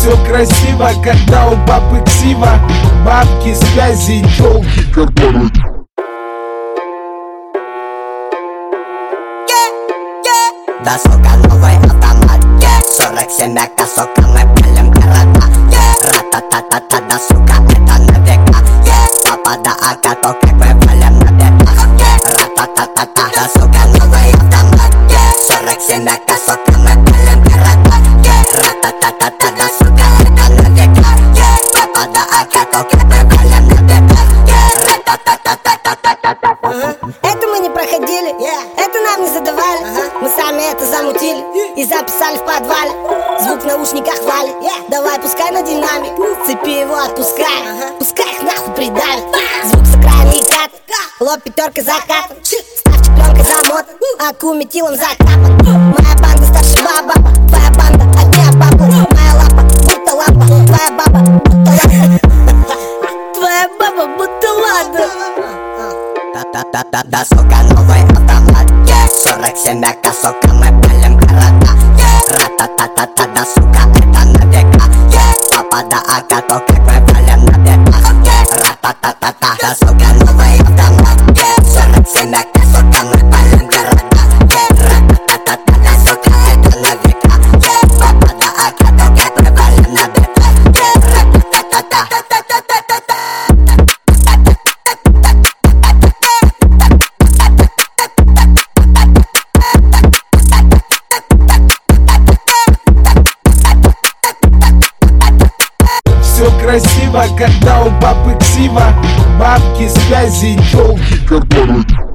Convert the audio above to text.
Все красиво, когда у папы ксива. Бабки, связи, тёлки, корпораты. Да, сука, новый автомат, 47 АК, сука, мы палим города. Ра-та-та-та-та, да, сука, это на века. Папа, да, АК, то как мы палим на бегах. Ра-та-та-та-та, да, сука, новый автомат, 47 АК, сука, мы палим города. Ра-та-та-та-та, да, сука, это на века. Папа, да, АК, то как мы палим на бегах. Ра-та-та-та-та-та-та-та. Это мы не проходили, это нам не задавали. Мы сами это замутили и записали в подвале. Звук в наушниках валит, давай пускай на динамик. Цепи его отпускай, пускай их нахуй придавит. Звук с экрана и кат, лоб пятеркой закат. Ставьте пленкой замот, аку метилом закапан. Моя банда старше баба, твоя банда одня баба. Моя лапа будто лампа, твоя баба будто лампа. Твоя баба будто лада. Да, сука, новый автомат, 47 АК, сука, мы палим города. Ра-та-та-та-та, да, сука, это на века. Папа, да, АК, то как мы палим на бегах. Ра-та-та-та-та, да, сука, новый автомат, 47 АК, сука, мы палим города. Ра-та-та-та-та, да, сука, это на века. Папа, да, АК, то как мы палим на бегах. Ра-та-та-та-та-та-та-та-та. Все красиво, когда у папы ксива. Бабки, связи, тёлки, корпораты.